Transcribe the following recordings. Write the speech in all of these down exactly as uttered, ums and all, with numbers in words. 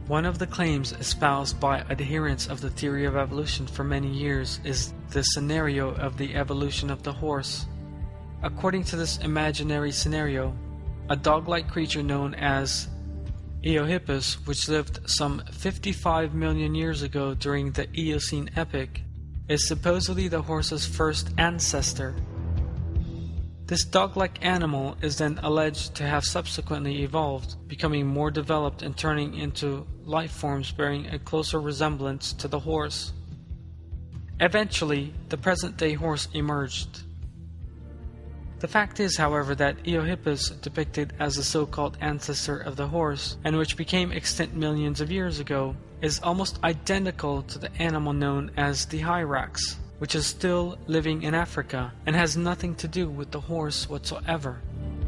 One of the claims espoused by adherents of the theory of evolution for many years is the scenario of the evolution of the horse. According to this imaginary scenario, a dog-like creature known as Eohippus, which lived some fifty-five million years ago during the Eocene epoch, is supposedly the horse's first ancestor. This dog-like animal is then alleged to have subsequently evolved, becoming more developed and turning into life forms bearing a closer resemblance to the horse. Eventually, the present-day horse emerged. The fact is, however, that Eohippus, depicted as the so-called ancestor of the horse, and which became extinct millions of years ago, is almost identical to the animal known as the hyrax, which is still living in Africa and has nothing to do with the horse whatsoever.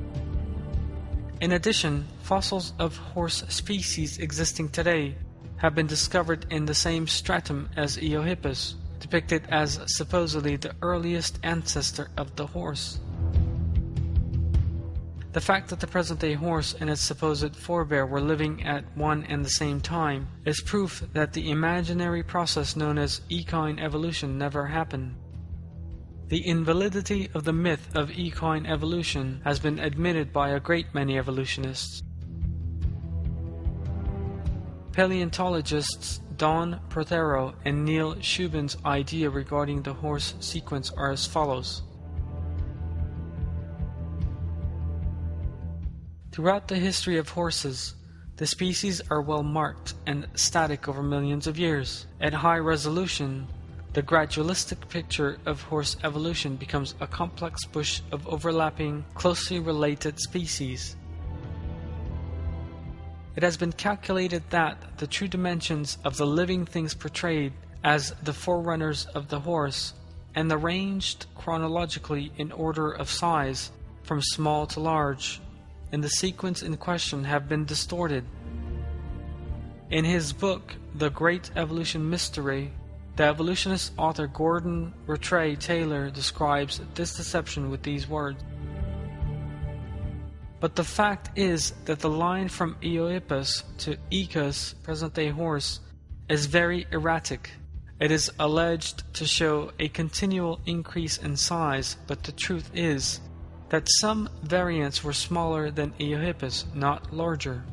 In addition, fossils of horse species existing today have been discovered in the same stratum as Eohippus, depicted as supposedly the earliest ancestor of the horse. The fact that the present-day horse and its supposed forebear were living at one and the same time is proof that the imaginary process known as equine evolution never happened. The invalidity of the myth of equine evolution has been admitted by a great many evolutionists. Paleontologists Don Prothero and Neil Shubin's idea regarding the horse sequence are as follows. Throughout the history of horses, the species are well marked and static over millions of years. At high resolution, the gradualistic picture of horse evolution becomes a complex bush of overlapping, closely related species. It has been calculated that the true dimensions of the living things portrayed as the forerunners of the horse, and arranged chronologically in order of size, from small to large, in the sequence in question have been distorted. In his book, The Great Evolution Mystery, the evolutionist author Gordon Rattray Taylor describes this deception with these words. But the fact is that the line from Eohippus to Ecus, present-day horse, is very erratic. It is alleged to show a continual increase in size, but the truth is that some variants were smaller than Eohippus, not larger.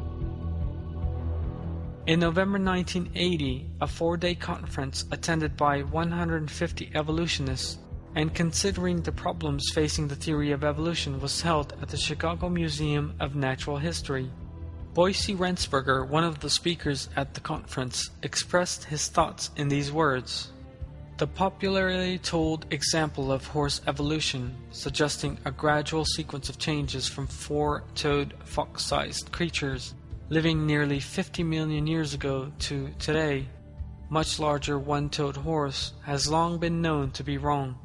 In November nineteen eighty, a four-day conference attended by one hundred fifty evolutionists and considering the problems facing the theory of evolution was held at the Chicago Museum of Natural History. Boyce Rensberger, one of the speakers at the conference, expressed his thoughts in these words. The popularly told example of horse evolution, suggesting a gradual sequence of changes from four-toed fox-sized creatures living nearly fifty million years ago to today, much larger one-toed horse, has long been known to be wrong.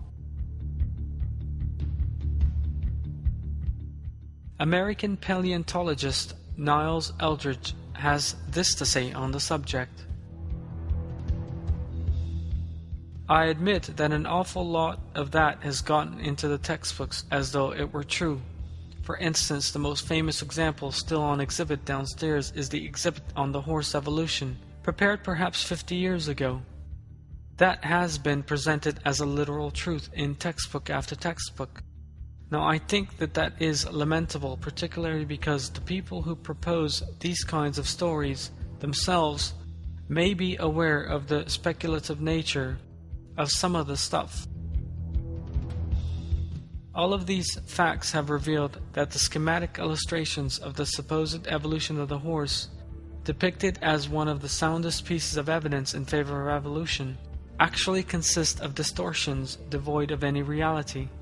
American paleontologist Niles Eldredge has this to say on the subject. I admit that an awful lot of that has gotten into the textbooks as though it were true. For instance, the most famous example still on exhibit downstairs is the exhibit on the horse evolution, prepared perhaps fifty years ago. That has been presented as a literal truth in textbook after textbook. Now I think that that is lamentable, particularly because the people who propose these kinds of stories themselves may be aware of the speculative nature of some of the stuff. All of these facts have revealed that the schematic illustrations of the supposed evolution of the horse, depicted as one of the soundest pieces of evidence in favor of evolution, actually consist of distortions devoid of any reality.